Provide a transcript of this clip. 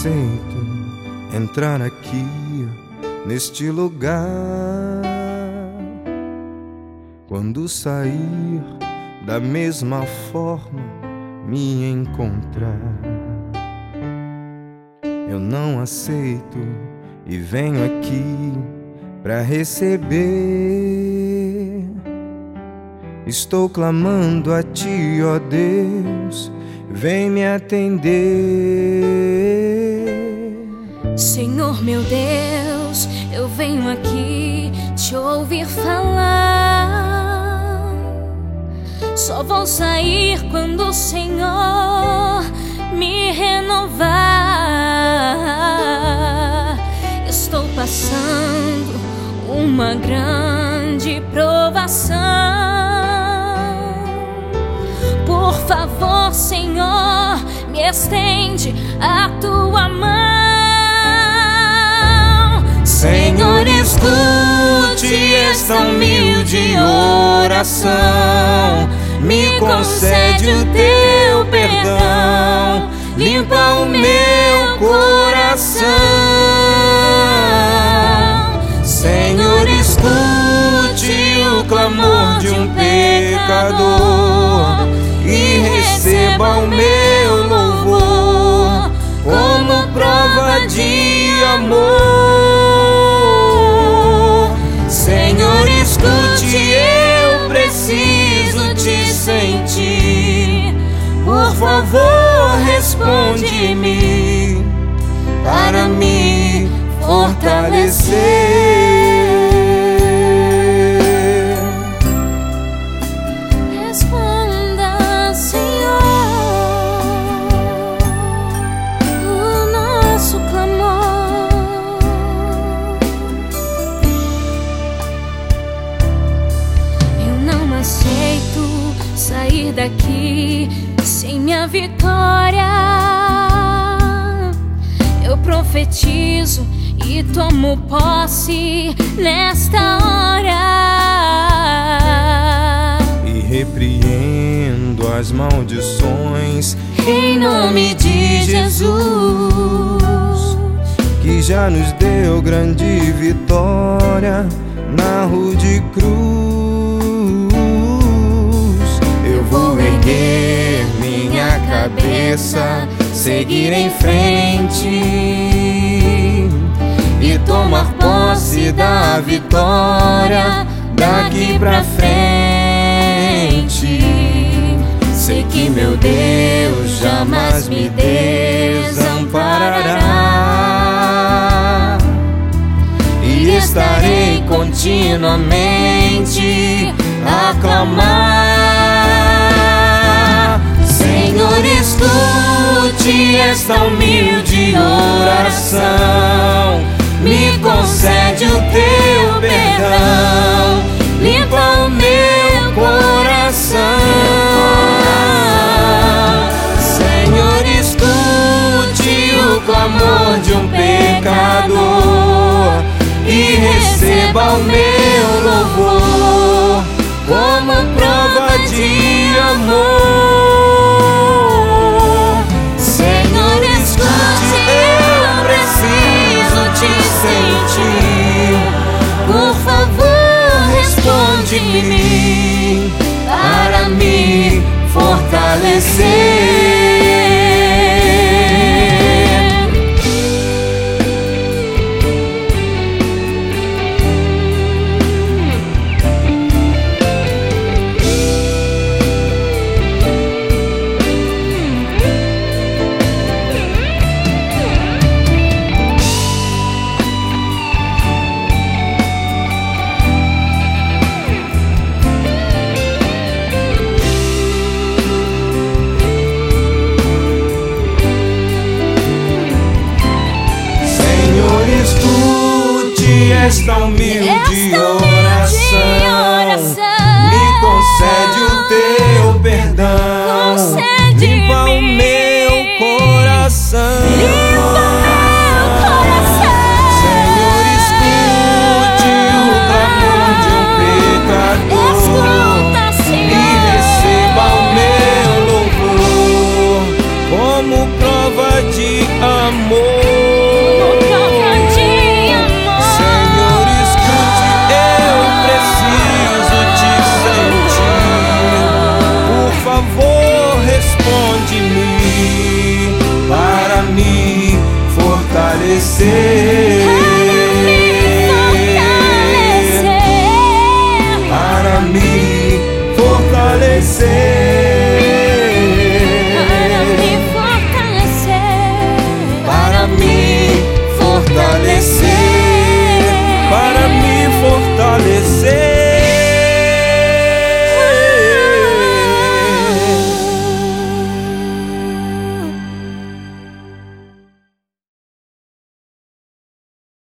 aceito entrar aqui neste lugar. Quando sair, da mesma forma me encontrar. Eu não aceito e venho aqui pra receber. Estou clamando a Ti, ó Deus, vem me atender. Senhor meu Deus, eu venho aqui te ouvir falar. Só vou sair quando o Senhor me renovar. Estou passando uma grande provação. Por favor, Senhor, me estende a Tua mão. Senhor, escute esta humilde oração. Me concede o Teu perdão, limpa o meu coração. Senhor, escute o clamor de um pecador e receba o meu louvor como prova de amor. Senhor, escute, eu preciso Te sentir. Por favor, responde-me para me fortalecer. Responda, Senhor, o nosso clamor. Eu não aceito sair daqui sem minha vitória. Eu profetizo e tomo posse nesta hora. E repreendo as maldições Em nome de Jesus, que já nos deu grande vitória na rude cruz. Eu vou erguer minha cabeça, seguir em frente e tomar posse da vitória daqui pra frente. Sei que meu Deus jamais me desamparará e estarei continuamente a clamar. Senhor, escute esta humilde oração. Me concede o Teu perdão, limpa o meu coração. Senhor, escute o clamor de um pecador e receba o meu louvor como prova de amor. Senhor, escute, eu preciso Te sentir. Por favor, responde-me para me fortalecer. Esta humilde oração. Me concede o Teu perdão, limpa o meu coração. Senhor, escute o clamor de um pecador e receba o meu louvor como prova de amor. sei